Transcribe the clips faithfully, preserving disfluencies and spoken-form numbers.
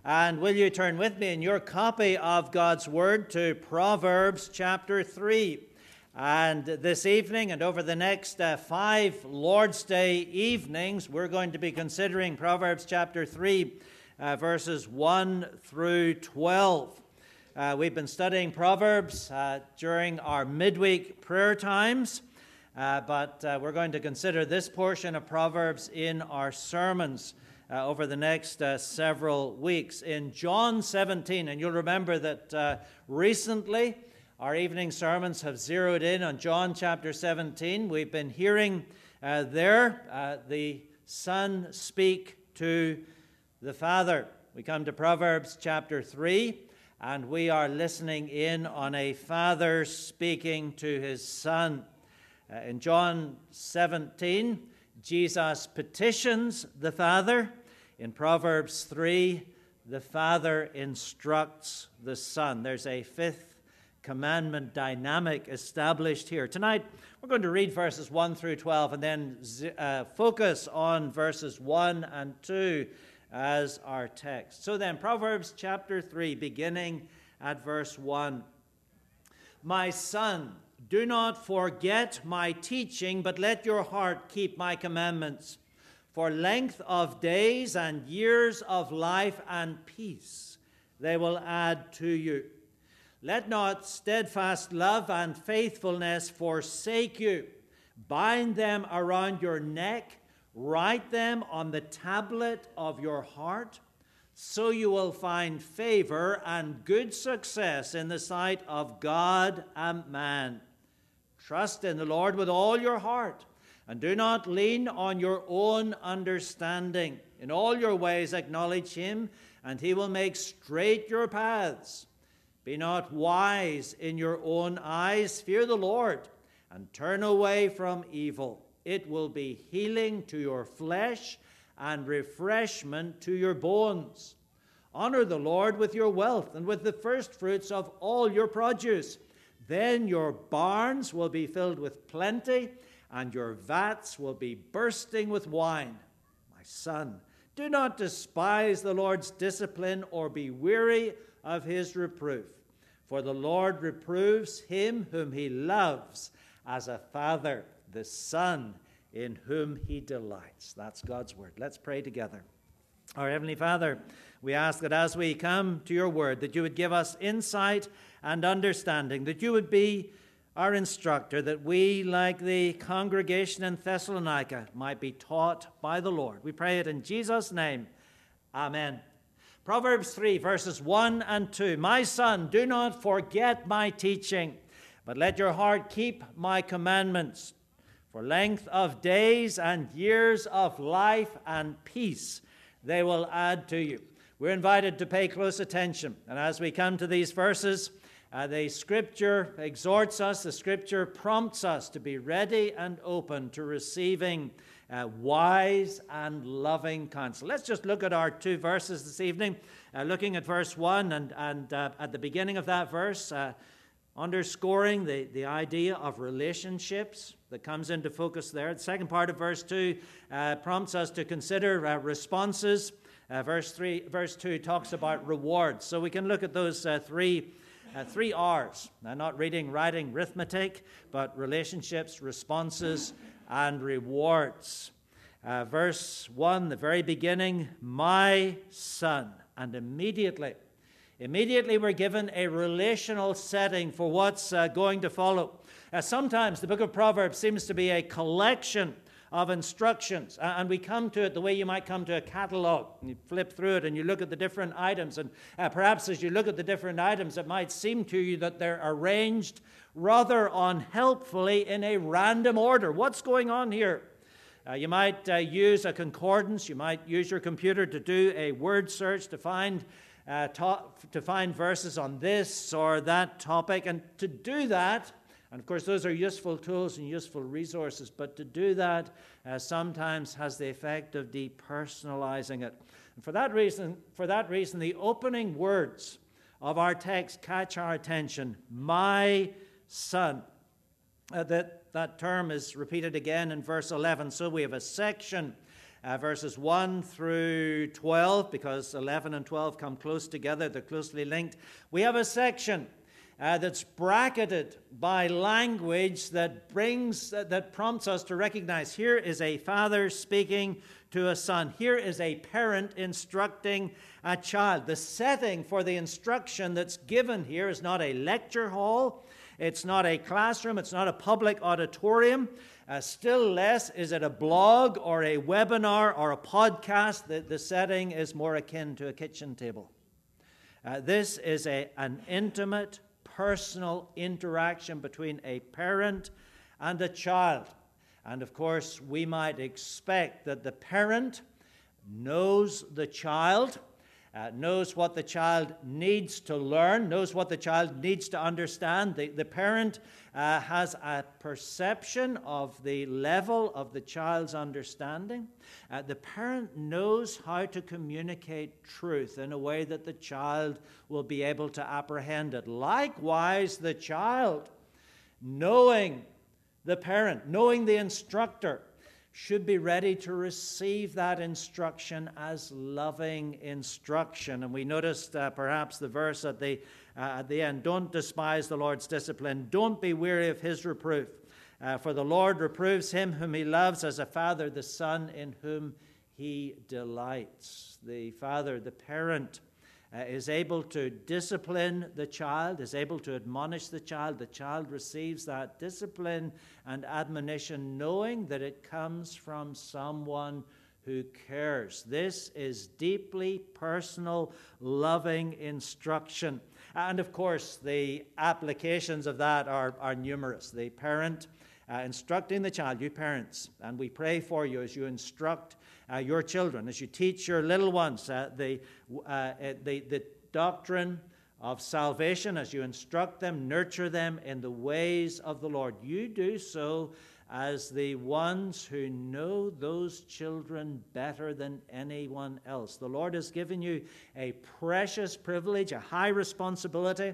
And will you turn with me in your copy of God's Word to Proverbs chapter three. And this evening and over the next uh, five Lord's Day evenings, we're going to be considering Proverbs chapter three, uh, verses one through twelve. Uh, we've been studying Proverbs uh, during our midweek prayer times, uh, but uh, we're going to consider this portion of Proverbs in our sermons Uh, over the next uh, several weeks. In John seventeen, and you'll remember that uh, recently our evening sermons have zeroed in on John chapter seventeen. We've been hearing uh, there uh, the Son speak to the Father. We come to Proverbs chapter three, and we are listening in on a father speaking to his son. Uh, in John seventeen, Jesus petitions the Father. In Proverbs three, the Father instructs the Son. There's a fifth commandment dynamic established here. Tonight, we're going to read verses one through twelve and then uh, focus on verses one and two as our text. So then, Proverbs chapter three, beginning at verse one. My son, do not forget my teaching, but let your heart keep my commandments. For length of days and years of life and peace they will add to you. Let not steadfast love and faithfulness forsake you. Bind them around your neck, write them on the tablet of your heart, so you will find favor and good success in the sight of God and man. Trust in the Lord with all your heart, and do not lean on your own understanding. In all your ways acknowledge him, and he will make straight your paths. Be not wise in your own eyes. Fear the Lord, and turn away from evil. It will be healing to your flesh and refreshment to your bones. Honor the Lord with your wealth and with the first fruits of all your produce. Then your barns will be filled with plenty, and your vats will be bursting with wine. My son, do not despise the Lord's discipline or be weary of his reproof. For the Lord reproves him whom he loves, as a father the son in whom he delights. That's God's word. Let's pray together. Our Heavenly Father, we ask that as we come to your word, that you would give us insight and understanding, that you would be our instructor, that we, like the congregation in Thessalonica, might be taught by the Lord. We pray it in Jesus' name. Amen. Proverbs three, verses one and two. My son, do not forget my teaching, but let your heart keep my commandments. For length of days and years of life and peace they will add to you. We're invited to pay close attention. And as we come to these verses, Uh, the Scripture exhorts us, the Scripture prompts us to be ready and open to receiving uh, wise and loving counsel. Let's just look at our two verses this evening, uh, looking at verse one and, and uh, at the beginning of that verse, uh, underscoring the, the idea of relationships that comes into focus there. The second part of verse two uh, prompts us to consider uh, responses. Uh, verse three, verse two talks about rewards. So we can look at those uh, three Uh, three R's. Now, not reading, writing, arithmetic, but relationships, responses, and rewards. Uh, verse one, the very beginning, my son. And immediately, immediately we're given a relational setting for what's uh, going to follow. Uh, sometimes the book of Proverbs seems to be a collection of instructions, and we come to it the way you might come to a catalog. You flip through it and you look at the different items, and uh, perhaps as you look at the different items, it might seem to you that they're arranged rather unhelpfully in a random order. What's going on here? Uh, you might uh, use a concordance. You might use your computer to do a word search to find uh, to, to find verses on this or that topic, and to do that. And of course, those are useful tools and useful resources, but to do that uh, sometimes has the effect of depersonalizing it. And for that reason, for that reason, the opening words of our text catch our attention. My son. Uh, that, that term is repeated again in verse eleven. So we have a section uh, verses one through twelve, because eleven and twelve come close together, they're closely linked. We have a section uh, that's bracketed by language that brings, uh, that prompts us to recognize here is a father speaking to a son. Here is a parent instructing a child. The setting for the instruction that's given here is not a lecture hall. It's not a classroom. It's not a public auditorium. Uh, still less is it a blog or a webinar or a podcast. The, the setting is more akin to a kitchen table. Uh, this is a, an intimate, personal interaction between a parent and a child. And of course, we might expect that the parent knows the child, uh, knows what the child needs to learn, knows what the child needs to understand. The, the parent uh, has a perception of the level of the child's understanding. Uh, the parent knows how to communicate truth in a way that the child will be able to apprehend it. Likewise, the child, knowing the parent, knowing the instructor, should be ready to receive that instruction as loving instruction. And we noticed uh, perhaps the verse at the, uh, at the end, don't despise the Lord's discipline. Don't be weary of his reproof. Uh, for the Lord reproves him whom he loves, as a father the son in whom he delights. The father, the parent, Uh, is able to discipline the child, is able to admonish the child. The child receives that discipline and admonition knowing that it comes from someone who cares. This is deeply personal, loving instruction. And of course, the applications of that are, are numerous. The parent uh, instructing the child, you parents, and we pray for you as you instruct Uh, your children, as you teach your little ones uh, the, uh, the, the doctrine of salvation, as you instruct them, nurture them in the ways of the Lord. You do so as the ones who know those children better than anyone else. The Lord has given you a precious privilege, a high responsibility.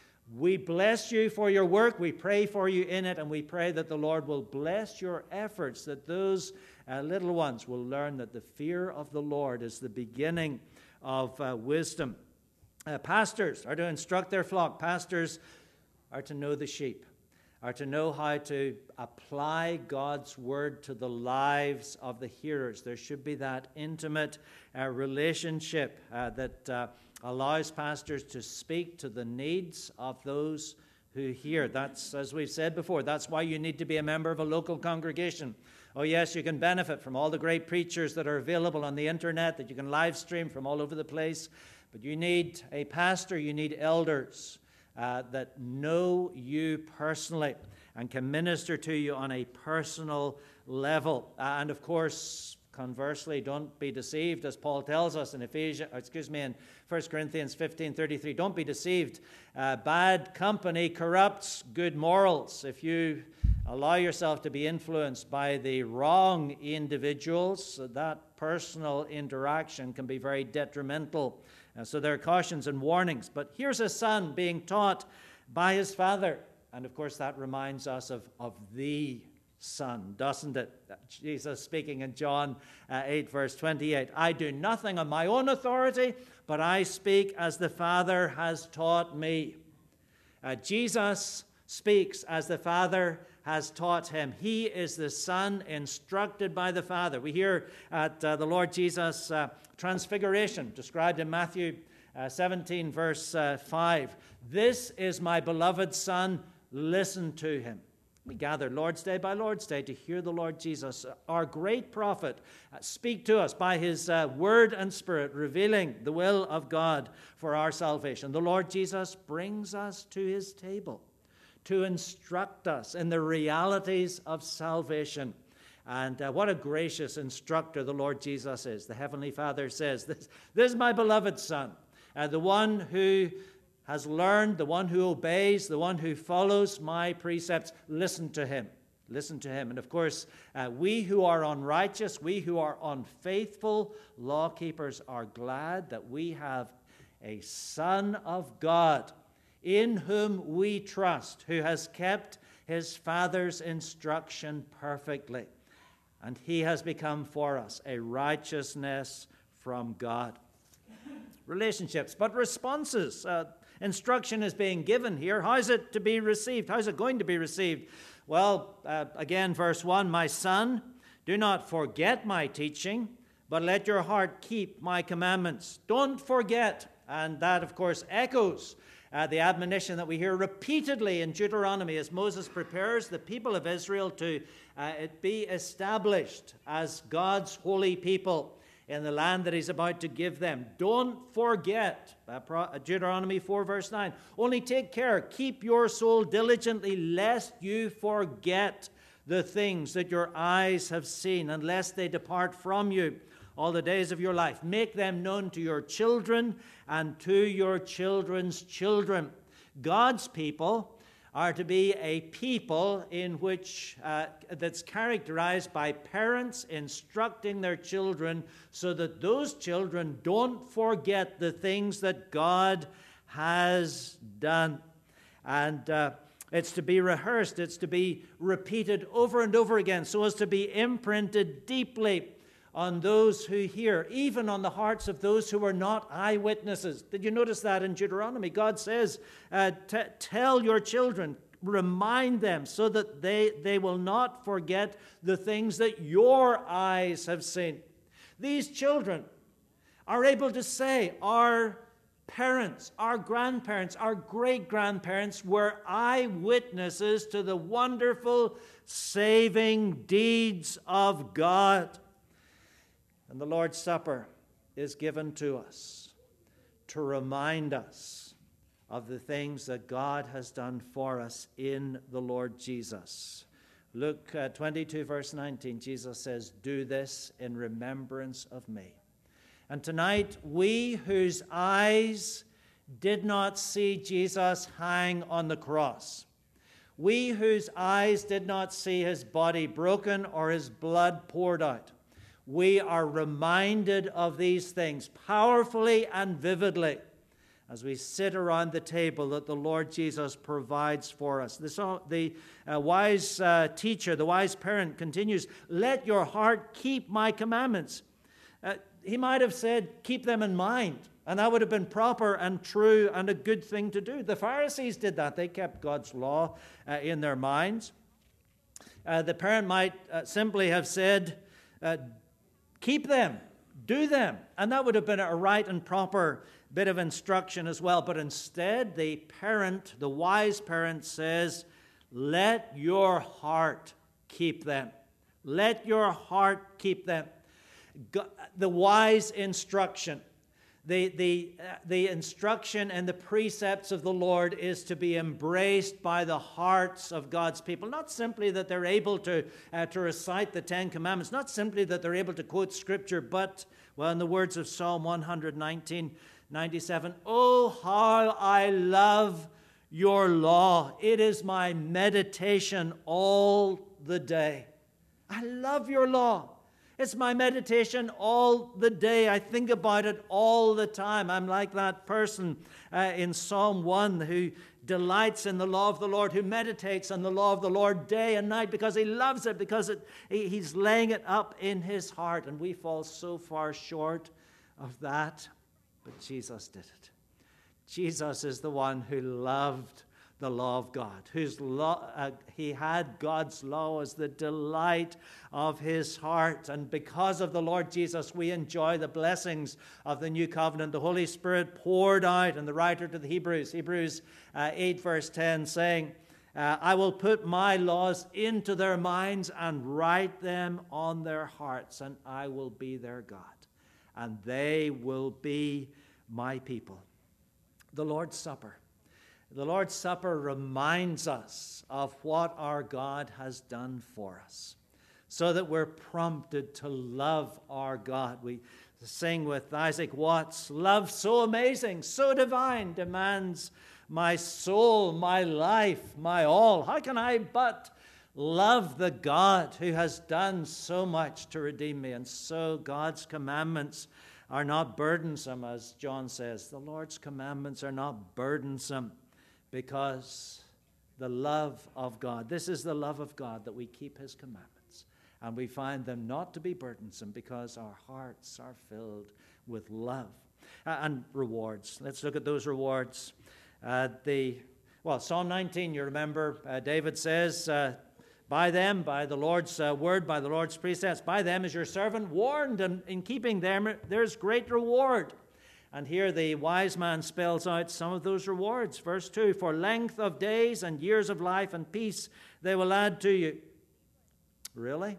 We bless you for your work. We pray for you in it, and we pray that the Lord will bless your efforts, that those uh, little ones will learn that the fear of the Lord is the beginning of uh, wisdom. Uh, pastors are to instruct their flock. Pastors are to know the sheep, are to know how to apply God's word to the lives of the hearers. There should be that intimate uh, relationship uh, that uh, allows pastors to speak to the needs of those who hear. That's, as we've said before, that's why you need to be a member of a local congregation. Oh yes, you can benefit from all the great preachers that are available on the internet, that you can live stream from all over the place. But you need a pastor, you need elders uh, that know you personally and can minister to you on a personal level. Uh, and of course, conversely, don't be deceived, as Paul tells us in Ephesians, excuse me, in First Corinthians fifteen thirty-three. Don't be deceived. Uh, bad company corrupts good morals. If you allow yourself to be influenced by the wrong individuals, that personal interaction can be very detrimental. Uh, so there are cautions and warnings. But here's a son being taught by his father. And of course, that reminds us of, of the Son, doesn't it? Jesus speaking in John uh, eight, verse twenty-eight. I do nothing on my own authority, but I speak as the Father has taught me. Uh, Jesus speaks as the Father has taught him. He is the Son instructed by the Father. We hear at uh, the Lord Jesus' uh, transfiguration, described in Matthew uh, seventeen, verse uh, five. This is my beloved Son, listen to him. We gather Lord's Day by Lord's Day to hear the Lord Jesus, our great prophet, speak to us by his uh, word and spirit, revealing the will of God for our salvation. The Lord Jesus brings us to his table to instruct us in the realities of salvation. And uh, what a gracious instructor the Lord Jesus is. The Heavenly Father says, this, this is my beloved Son, uh, the one who has learned, the one who obeys, the one who follows my precepts. Listen to him. Listen to him. And of course, uh, we who are unrighteous, we who are unfaithful lawkeepers are glad that we have a Son of God in whom we trust, who has kept his Father's instruction perfectly. and he has become for us a righteousness from God. Relationships, but responses. Uh, instruction is being given here. How is it to be received? How is it going to be received? Well, uh, again, verse one, my son, do not forget my teaching, but let your heart keep my commandments. Don't forget. And that, of course, echoes uh, the admonition that we hear repeatedly in Deuteronomy as Moses prepares the people of Israel to uh, be established as God's holy people in the land that he's about to give them. Don't forget, uh, Deuteronomy four, verse nine. Only take care, keep your soul diligently, lest you forget the things that your eyes have seen, and lest they depart from you all the days of your life. Make them known to your children and to your children's children. God's people are to be a people in which uh, that's characterized by parents instructing their children so that those children don't forget the things that God has done. And uh, it's to be rehearsed, it's to be repeated over and over again so as to be imprinted deeply on those who hear, even on the hearts of those who are not eyewitnesses. Did you notice that in Deuteronomy? God says, uh, t- tell your children, remind them so that they, they will not forget the things that your eyes have seen. These children are able to say, our parents, our grandparents, our great-grandparents were eyewitnesses to the wonderful saving deeds of God. And the Lord's Supper is given to us to remind us of the things that God has done for us in the Lord Jesus. Luke uh, twenty-two, verse nineteen, Jesus says, do this in remembrance of me. And tonight, we whose eyes did not see Jesus hang on the cross, we whose eyes did not see his body broken or his blood poured out, we are reminded of these things powerfully and vividly as we sit around the table that the Lord Jesus provides for us. This, the uh, wise uh, teacher, the wise parent continues, let your heart keep my commandments. Uh, he might have said, keep them in mind, and that would have been proper and true and a good thing to do. The Pharisees did that. They kept God's law uh, in their minds. Uh, the parent might uh, simply have said, uh, keep them, do them. And that would have been a right and proper bit of instruction as well. But instead, the parent, the wise parent says, let your heart keep them. Let your heart keep them. The wise instruction, the, the, uh, the instruction and the precepts of the Lord is to be embraced by the hearts of God's people. Not simply that they're able to, uh, to recite the Ten Commandments, not simply that they're able to quote Scripture, but, well, in the words of Psalm one nineteen, ninety-seven, oh, how I love your law. It is my meditation all the day. I love your law. It's my meditation all the day. I think about it all the time. I'm like that person uh, in Psalm one who delights in the law of the Lord, who meditates on the law of the Lord day and night because he loves it, because it, he, he's laying it up in his heart. And we fall so far short of that. But Jesus did it. Jesus is the one who loved the law of God, whose law, uh, he had God's law as the delight of his heart. And because of the Lord Jesus, we enjoy the blessings of the new covenant. The Holy Spirit poured out, and the writer to the Hebrews, Hebrews uh, eight verse ten, saying, uh, I will put my laws into their minds and write them on their hearts, and I will be their God, and they will be my people. The Lord's Supper. The Lord's Supper reminds us of what our God has done for us, so that we're prompted to love our God. We sing with Isaac Watts, love so amazing, so divine, demands my soul, my life, my all. How can I but love the God who has done so much to redeem me? And so God's commandments are not burdensome, as John says. The Lord's commandments are not burdensome, because the love of God, this is the love of God, that we keep his commandments. And we find them not to be burdensome because our hearts are filled with love. Uh, and rewards. Let's look at those rewards. Uh, the Well, Psalm nineteen, you remember, uh, David says, uh, by them, by the Lord's uh, word, by the Lord's precepts, by them is your servant warned, and in keeping them there's great reward. And here the wise man spells out some of those rewards. Verse two, for length of days and years of life and peace they will add to you. Really?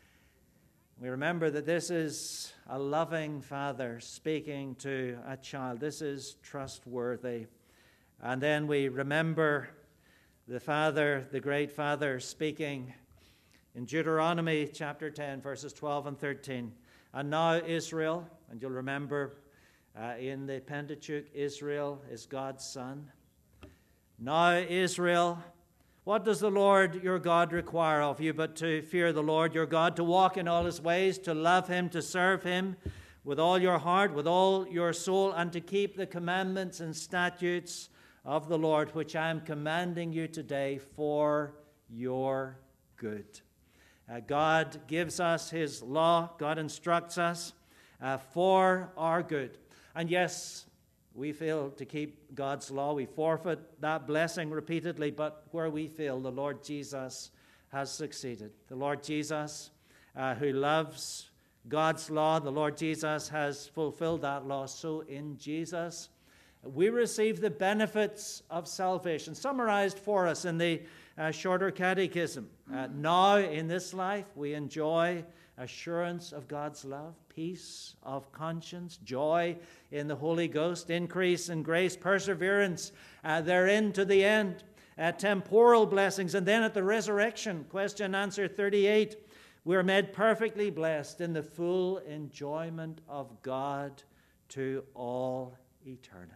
We remember that this is a loving father speaking to a child. This is trustworthy. And then we remember the Father, the great Father, speaking in Deuteronomy chapter ten, verses twelve and thirteen. And now Israel, and you'll remember uh, in the Pentateuch, Israel is God's son. Now Israel, what does the Lord your God require of you but to fear the Lord your God, to walk in all his ways, to love him, to serve him with all your heart, with all your soul, and to keep the commandments and statutes of the Lord, which I am commanding you today for your good. Uh, God gives us his law. God instructs us uh, for our good. And yes, we fail to keep God's law. We forfeit that blessing repeatedly, but where we fail, the Lord Jesus has succeeded. The Lord Jesus, uh, who loves God's law, the Lord Jesus has fulfilled that law. So in Jesus, we receive the benefits of salvation, summarized for us in the uh, shorter catechism. Uh, now, in this life, we enjoy assurance of God's love, peace of conscience, joy in the Holy Ghost, increase in grace, perseverance uh, therein to the end, uh, temporal blessings. And then at the resurrection, question answer thirty-eight, we're made perfectly blessed in the full enjoyment of God to all eternity.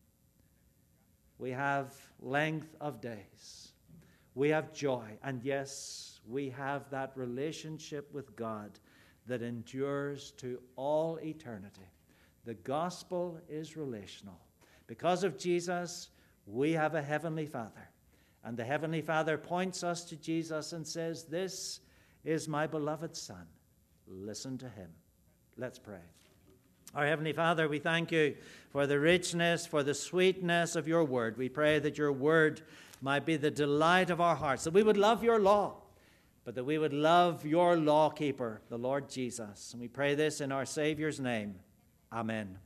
We have length of days. We have joy. And yes, we have that relationship with God that endures to all eternity. The gospel is relational. Because of Jesus, we have a heavenly Father. And the heavenly Father points us to Jesus and says, this is my beloved Son. Listen to him. Let's pray. Our Heavenly Father, we thank you for the richness, for the sweetness of your word. We pray that your word might be the delight of our hearts, that we would love your law, but that we would love your lawkeeper, the Lord Jesus. And we pray this in our Savior's name. Amen.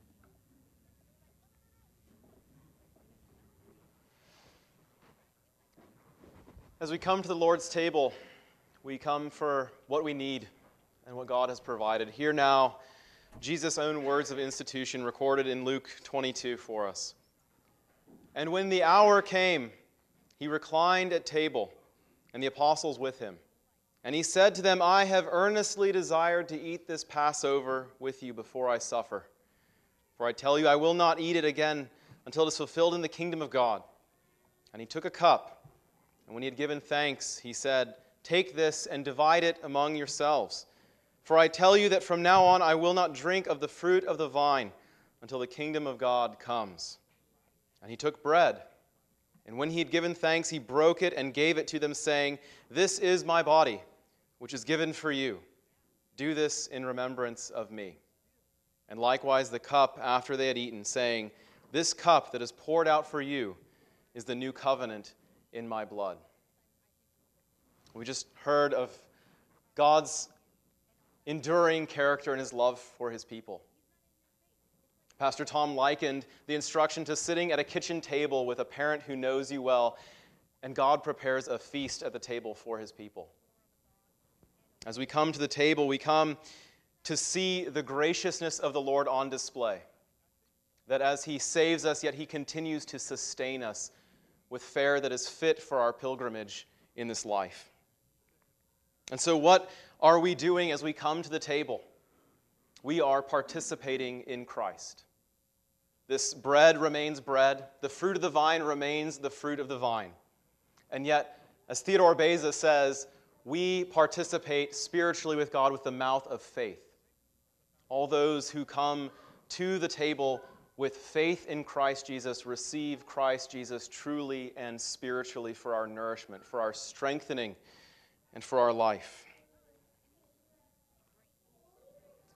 As we come to the Lord's table, we come for what we need and what God has provided. Hear now Jesus' own words of institution recorded in Luke twenty-two for us. And when the hour came, he reclined at table, and the apostles with him. And he said to them, I have earnestly desired to eat this Passover with you before I suffer. For I tell you, I will not eat it again until it is fulfilled in the kingdom of God. And he took a cup, and when he had given thanks, he said, take this and divide it among yourselves. For I tell you that from now on I will not drink of the fruit of the vine until the kingdom of God comes. And he took bread, and when he had given thanks, he broke it and gave it to them, saying, this is my body, which is given for you. Do this in remembrance of me. And likewise the cup after they had eaten, saying, this cup that is poured out for you is the new covenant in my blood. We just heard of God's enduring character and his love for his people. Pastor Tom likened the instruction to sitting at a kitchen table with a parent who knows you well, and God prepares a feast at the table for his people. As we come to the table, we come to see the graciousness of the Lord on display. That as he saves us, yet he continues to sustain us with fare that is fit for our pilgrimage in this life. And so what are we doing as we come to the table? We are participating in Christ. This bread remains bread. The fruit of the vine remains the fruit of the vine. And yet, as Theodore Beza says, we participate spiritually with God with the mouth of faith. All those who come to the table with faith in Christ Jesus receive Christ Jesus truly and spiritually for our nourishment, for our strengthening, and for our life.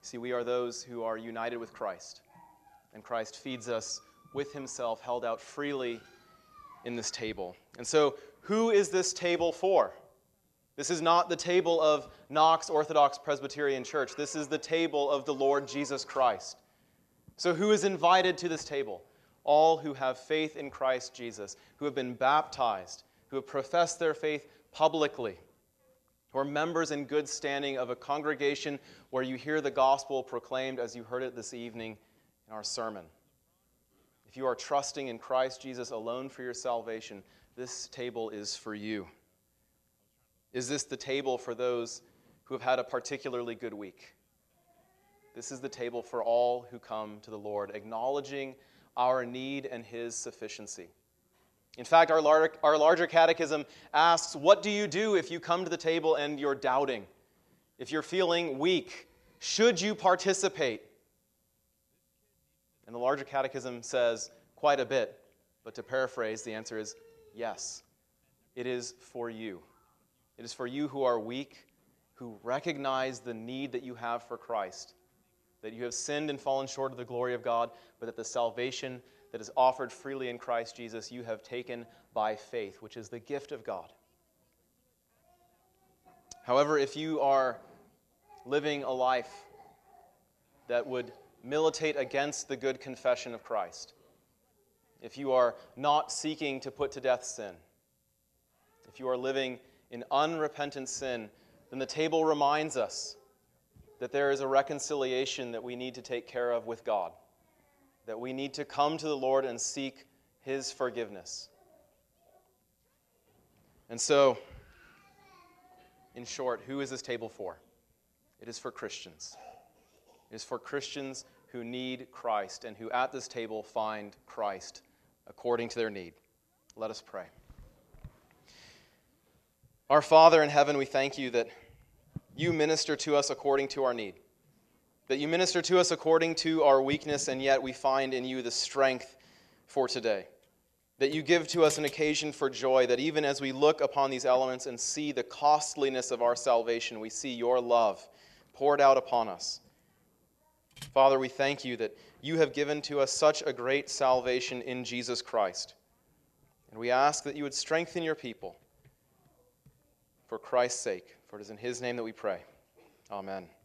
See, we are those who are united with Christ, and Christ feeds us with himself, held out freely in this table. And so, who is this table for? This is not the table of Knox Orthodox Presbyterian Church. This is the table of the Lord Jesus Christ. So who is invited to this table? All who have faith in Christ Jesus, who have been baptized, who have professed their faith publicly, who are members in good standing of a congregation where you hear the gospel proclaimed as you heard it this evening in our sermon. If you are trusting in Christ Jesus alone for your salvation, this table is for you. Is this the table for those who have had a particularly good week? This is the table for all who come to the Lord, acknowledging our need and his sufficiency. In fact, our larger, our larger catechism asks, what do you do if you come to the table and you're doubting? If you're feeling weak, should you participate? And the larger catechism says quite a bit, but to paraphrase, the answer is yes. It is for you. It is for you who are weak, who recognize the need that you have for Christ, that you have sinned and fallen short of the glory of God, but that the salvation that is offered freely in Christ Jesus you have taken by faith, which is the gift of God. However, if you are living a life that would militate against the good confession of Christ, if you are not seeking to put to death sin, if you are living in unrepentant sin, then the table reminds us that there is a reconciliation that we need to take care of with God, that we need to come to the Lord and seek his forgiveness. And so, in short, who is this table for? It is for Christians. It is for Christians who need Christ and who at this table find Christ according to their need. Let us pray. Our Father in heaven, we thank you that you minister to us according to our need, that you minister to us according to our weakness, and yet we find in you the strength for today, that you give to us an occasion for joy, that even as we look upon these elements and see the costliness of our salvation, we see your love poured out upon us. Father, we thank you that you have given to us such a great salvation in Jesus Christ, and we ask that you would strengthen your people for Christ's sake, for it is in his name that we pray. Amen.